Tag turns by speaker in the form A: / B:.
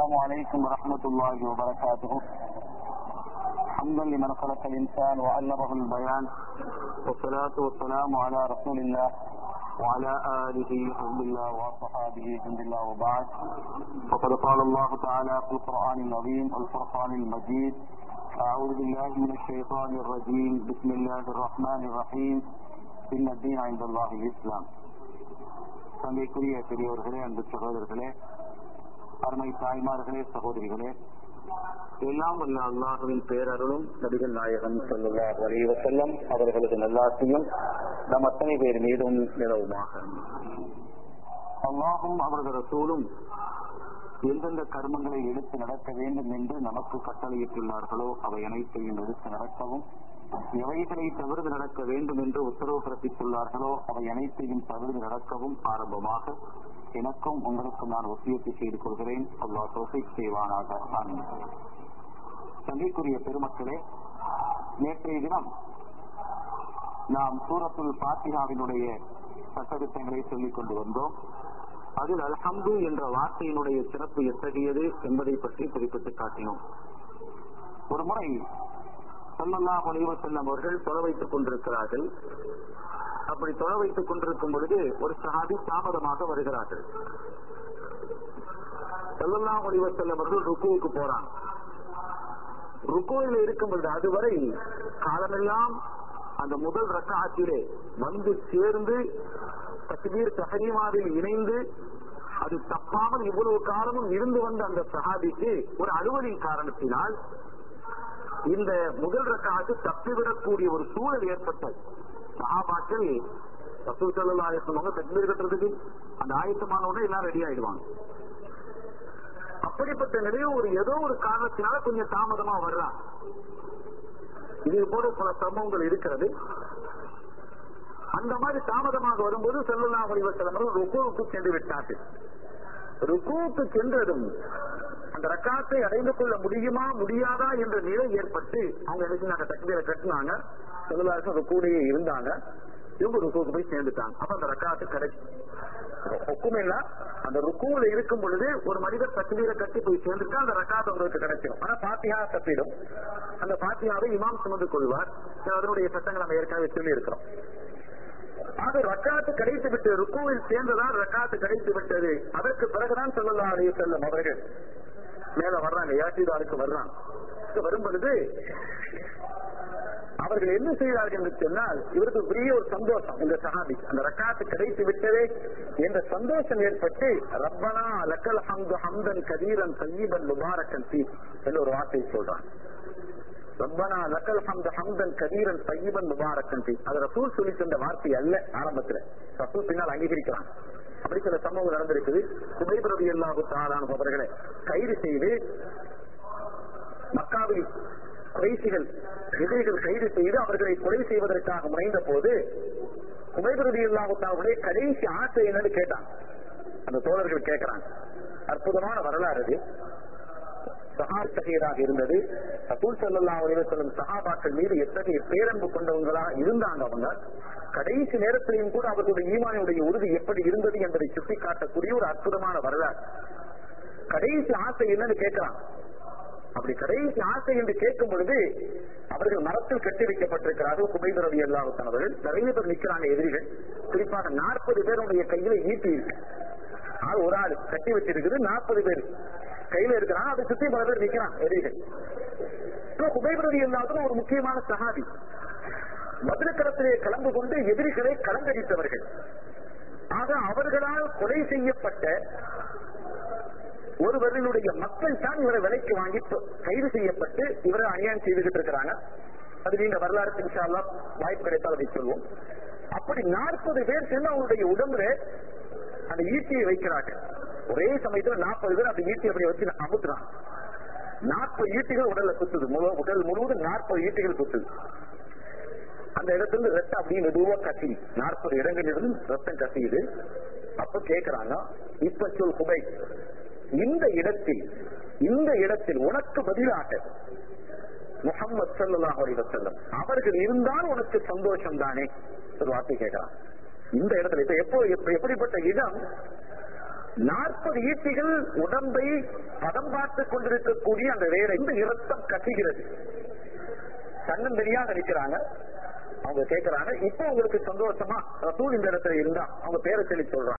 A: السلام عليكم ورحمة الله وبركاته. حمدا لمن خلق الإنسان وعلمه البيان، والصلاة والسلام على رسول الله وعلى آله حزب الله وصحابه جند الله، وبعد. فقد قال الله تعالى في القرآن العظيم والفرقان المجيد: أعوذ بالله من الشيطان الرجيم، بسم الله الرحمن الرحيم، إن الدين عند الله الإسلام. சங்கைக்குரிய பெரியவர்களே, அன்பு சகோதரர்களே, அருமை தாய்மார்களே, சகோதரிகளே, எல்லாம் வல்ல அல்லாஹுவின் பேரருளும் நபிகள் நாயகம் ஸல்லல்லாஹு அலைஹி வஸல்லம் அவர்களது நல்லாசியும் நம் அத்தனை பேர் மீதும் நிலவுமாக. அல்லாஹும் அவரது ரசூலும் எந்தெந்த கர்மங்களை எடுத்து நடக்க வேண்டும் என்று நமக்கு கட்டளையிட்டுள்ளார்களோ அவை அனைத்தையும் எடுத்து நடக்கவும், எவைகளை தவிர்த்து நடக்க வேண்டும் என்று உத்தரவு பிறப்பித்துள்ளார்களோ அவை அனைத்தையும் தவிர்த்து நடக்கவும் ஆரம்பமாக எனக்கும் உங்களுக்கும் நான் வசியத்தை செய்து கொள்கிறேன். அல்லாஹ் தௌஃபீக் செய்வானாக. ஆமீன். சங்கைக்குரிய பெருமக்களே, நேற்றைய தினம் நாம் சூரத்துல் ஃபாத்திஹாவினுடைய சட்டதிட்டங்களை சொல்லிக் கொண்டு வந்தோம். அதில் அல்ஹம்து என்ற வார்த்தையினுடைய சிறப்பு எத்தகையது என்பதை பற்றி குறிப்பிட்டு காட்டினோம். ஒரு முறை ஸல்லல்லாஹு அலைஹி வஸல்லம் அவர்கள் தொழ வைத்துக் கொண்டிருக்கிறார்கள். அப்படி தொழ வைத்துக் கொண்டிருக்கும் பொழுது ஒரு சஹாபி தாமதமாக வருகிறார்கள். ஸல்லல்லாஹு அலைஹி வஸல்லம் அவர்கள் ருக்குவுக்கு போறாங்க. ருக்குவில் இருக்கும் பொழுது அதுவரை காலமெல்லாம் அந்த முதல் ரக்அத்திலே வந்து சேர்ந்து தக்பீர் தஹ்ரீமாவில் இணைந்து அது தப்பாமல் இவ்வளவு காலமும் இருந்து வந்த அந்த சஹாபிக்கு ஒரு அலுவலின் காரணத்தினால் இந்த முதல் ரக்அத்து தப்பிவிடக்கூடிய ஒரு சூழல் ஏற்பட்டது. சஹாபாக்கள் ரசூல் ஸல்லல்லாஹு அலைஹி வஸல்லம் தக்பீர் கட்டுறதுக்கு அந்த ஆயத்தமான உடனே எல்லாம் ரெடி ஆயிடுவாங்க. அப்படிப்பட்ட நிலையில் ஒரு ஏதோ ஒரு காரணத்தினால கொஞ்சம் தாமதமா வர்றாங்க. இது போல பல சம்பவங்கள் இருக்கிறது. அந்த மாதிரி தாமதமாக வரும்போது ஸல்லல்லாஹு அலைஹி வஸல்லம் ருக்குவுக்கு சென்று விட்டார்கள். ருக்குவுக்கு சென்றதும் அந்த ரக்காத்தை அடைந்து கொள்ள முடியுமா முடியாதா என்ற நிலை ஏற்பட்டு அவங்க என்ன தக்பீரை கட்டினாங்க. ஸல்லல்லாஹு அலைஹி வஸல்லம் ருக்குவுலயே இருந்தாங்க. இவங்க ருக்குவுக்கு போய் சேர்ந்துட்டாங்க. அப்ப அந்த ரக்காத்து கிடைக்கும். ஒக்குமையில அந்த ருக்குவுல இருக்கும் பொழுது ஒரு மனிதர் தக்பீரை கட்டி போய் சேர்ந்துட்டா அந்த ரக்காத்து உங்களுக்கு கிடைக்கும். ஆனா ஃபாத்திஹா தப்பிடும். அந்த ஃபாத்திஹாவை இமாம் சுமந்து கொள்வார். அதனுடைய சட்டங்கள் நம்ம ஏற்கனவே சொல்லி இருக்கிறோம். அது ரக்காத்து கிடைத்து விட்டு ருக்குவில் சேர்ந்ததான் ரக்காத்து கிடைத்து விட்டது. அதற்கு பிறகுதான் ஸல்லல்லாஹு அலைஹி வஸல்லம் அவர்கள் மேல வர்றாங்க, யாசிதாருக்கு வர்றாங்க. வரும் பொழுது அவர்கள் என்ன செய்கிறார்கள் என்று சொன்னால், இவருக்கு பெரிய ஒரு சந்தோஷம். இந்த சஹாபி அந்த ரக்காத்து கிடைத்து விட்டதே என்ற சந்தோஷம் ஏற்பட்டு ரப்பனா லக்கல் ஹம்து ஹம்தன் கதீரன் தய்யிபன் முபாரக்கன் ஃபீ என்ற ஒரு வார்த்தையை சொல்றாங்க. ரப்பனா லக்கல் ஹம்து ஹம்தன் கதீரன் தய்யிபன் முபாரக்கன் ஃபீ. அது ரசூல் சொல்லி தந்த வார்த்தை அல்ல. ஆரம்பத்தில் ரசூல் பின்னால் அங்கீகரிக்கிறாங்க. அப்படி சில சம்பவங்கள் நடந்திருக்குது. சுபைப் ரலியல்லாஹு தஆலா அவர்களை கைது செய்து மக்காவில் குறைஷிகள் எதிரிகள் கைது செய்து அவர்களை கொலை செய்வதற்காக முனைந்த போது சுபைப் ரலியல்லாஹு தஆலாவுடைய கடைசி ஆசை என்னன்னு கேட்டாங்க. அந்த தோழர்கள் கேட்கிறாங்க. அற்புதமான வரலாறு இது. சஹாபியாக இருந்தது. ரசூல் ஸல்லல்லாஹு அலைஹி வஸல்லம் சஹாபாக்கள் மீது எத்தகைய பேரன்பு கொண்டவங்களாக இருந்தாங்க. அவங்க கடைசி நேரத்திலையும் கூட அவர்களுடைய ஈமானுடைய உறுதி எப்படி இருந்தது என்பதை சுட்டிக்காட்டக்கூடிய ஒரு அற்புதமான வரலாறு. கடைசி ஆசை என்னன்னு கேட்கிறான். அப்படி கடைசி ஆசை என்று கேட்கும் பொழுது அவர்கள் மரத்தில் கட்டி வைக்கப்பட்டிருக்கிறார்கள். சுபைப் ரலியல்லாஹு தஆலா அவர்கள் நிறைய பேர் நிற்கிறாங்க. எதிரிகள் குறிப்பாக 40 பேருடைய கையில ஈட்டி இருக்கு. ஒரு ஆள் கட்டி வச்சிருக்குது. 40 பேர் கையில இருக்கிறாங்க. அதை சுத்தி பல பேர் நிற்கிறாங்க எதிரிகள். சுபைப் ரலியல்லாஹு தஆலா ஒரு முக்கியமான சஹாபி. மதுரக்களத்திலே கலந்து கொண்டு எதிரிகளை கலங்கடித்தவர்கள். ஆக அவர்களால் கொலை செய்யப்பட்ட ஒருவர்களுடைய மக்கள் தான் இவரை விலைக்கு வாங்கி கைது செய்யப்பட்டு இவரை அநியாயம் செய்துகிட்டு இருக்கிறாங்க. அது நீங்க வரலாறு இன்ஷா அல்லாஹ் வாய்ப்பு கிடைத்தால் அதை சொல்வோம். அப்படி 40 பேர் சேர்ந்து அவங்களுடைய உடம்புல அந்த ஈட்டியை வைக்கிறார்கள். ஒரே சமயத்தில் 40 பேர் அந்த ஈட்டி அப்படி வச்சு அமுத்துறாங்க. 40 ஈட்டிகள் உடல்ல குத்துது. உடல் முழுவதும் 40 ஈட்டிகள் குத்துது. அந்த இடத்துல ரத்தம் அப்படின்னு மெதுவா கசி 40 இடங்களிலிருந்து ரத்தம் கசியுது. அப்ப கேட்கிறாங்க, இப்ப சொல் சுபைப், இந்த இடத்தில் உனக்கு பதிலாக முஹம்மது ஸல்லல்லாஹு அலைஹி வஸல்லம் அவர்கள் இருந்தால் உனக்கு சந்தோஷம் தானே? ஒரு வார்த்தை கேட்கிறான். இந்த இடத்துல இப்ப எப்படிப்பட்ட இடம்
B: 40 ஈட்டிகள் உடம்பை பதம் பார்த்துக் கொண்டிருக்கக்கூடிய அந்த வேலை இரத்தம் கட்டுகிறது. கண்ணும் தெரியாத நிற்கிறாங்க. அவங்க கேட்கிறாங்க, இப்ப உங்களுக்கு சந்தோஷமா ரசூல் இந்த இடத்துல இருந்தா அவங்க பேரை சொல்லி சொல்றாங்க.